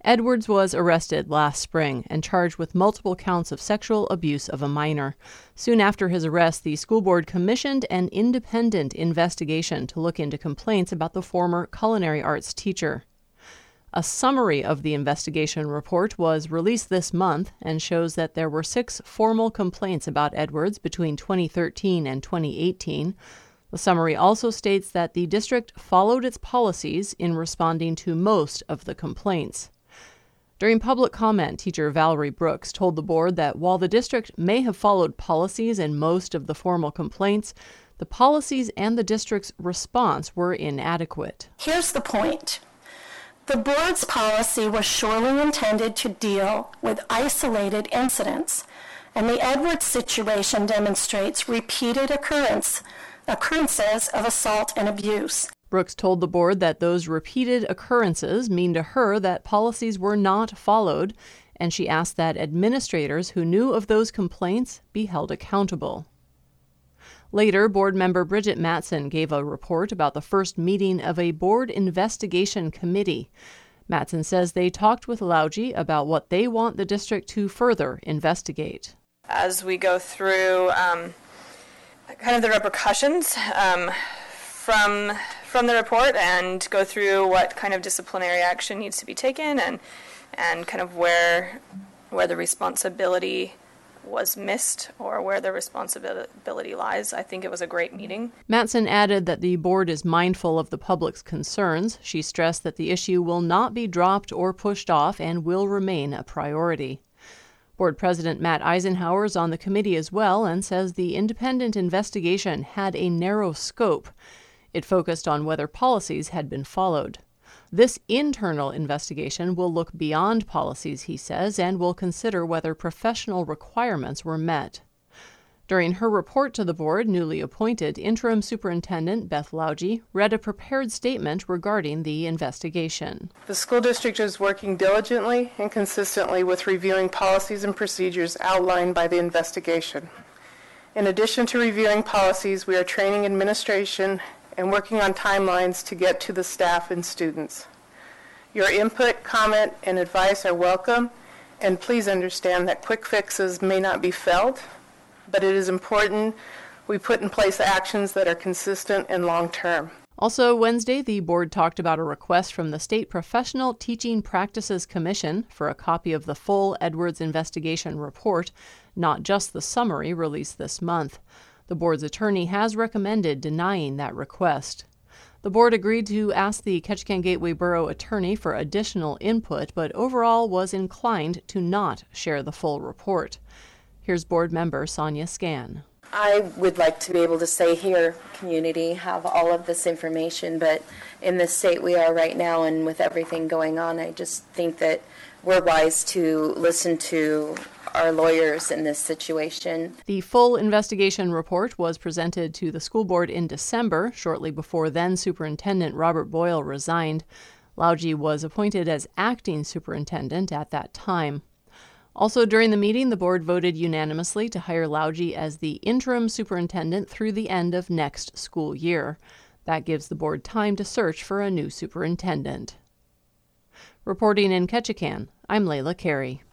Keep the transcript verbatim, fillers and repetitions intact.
Edwards was arrested last spring and charged with multiple counts of sexual abuse of a minor. Soon after his arrest, the school board commissioned an independent investigation to look into complaints about the former culinary arts teacher. A summary of the investigation report was released this month and shows that there were six formal complaints about Edwards between twenty thirteen and twenty eighteen. The summary also states that the district followed its policies in responding to most of the complaints. During public comment, teacher Valerie Brooks told the board that while the district may have followed policies in most of the formal complaints, the policies and the district's response were inadequate. Here's the point. The board's policy was surely intended to deal with isolated incidents, and the Edwards situation demonstrates repeated occurrence, occurrences of assault and abuse. Brooks told the board that those repeated occurrences mean to her that policies were not followed, and she asked that administrators who knew of those complaints be held accountable. Later, board member Bridget Matson gave a report about the first meeting of a board investigation committee. Matson says they talked with Lougy about what they want the district to further investigate. As we go through um, kind of the repercussions um, from from the report and go through what kind of disciplinary action needs to be taken and and kind of where where the responsibility was missed or where the responsibility lies. I think it was a great meeting. Matson added that the board is mindful of the public's concerns. She stressed that the issue will not be dropped or pushed off and will remain a priority. Board President Matt Eisenhower is on the committee as well and says the independent investigation had a narrow scope. It focused on whether policies had been followed. This internal investigation will look beyond policies, he says, and will consider whether professional requirements were met. During her report to the board, newly appointed interim superintendent Beth Lougy read a prepared statement regarding the investigation. The school district is working diligently and consistently with reviewing policies and procedures outlined by the investigation. In addition to reviewing policies, we are training administration and working on timelines to get to the staff and students. Your input, comment, and advice are welcome, and please understand that quick fixes may not be felt, but it is important we put in place actions that are consistent and long-term. Also Wednesday, the board talked about a request from the State Professional Teaching Practices Commission for a copy of the full Edwards investigation report, not just the summary released this month. The board's attorney has recommended denying that request. The board agreed to ask the Ketchikan Gateway Borough attorney for additional input, but overall was inclined to not share the full report. Here's board member Sonia Scan. I would like to be able to say here, community, have all of this information, but in the state we are right now and with everything going on, I just think that we're wise to listen to our lawyers in this situation. The full investigation report was presented to the school board in December, shortly before then Superintendent Robert Boyle resigned. Lougy was appointed as acting superintendent at that time. Also during the meeting, the board voted unanimously to hire Lougy as the interim superintendent through the end of next school year. That gives the board time to search for a new superintendent. Reporting in Ketchikan, I'm Layla Carey.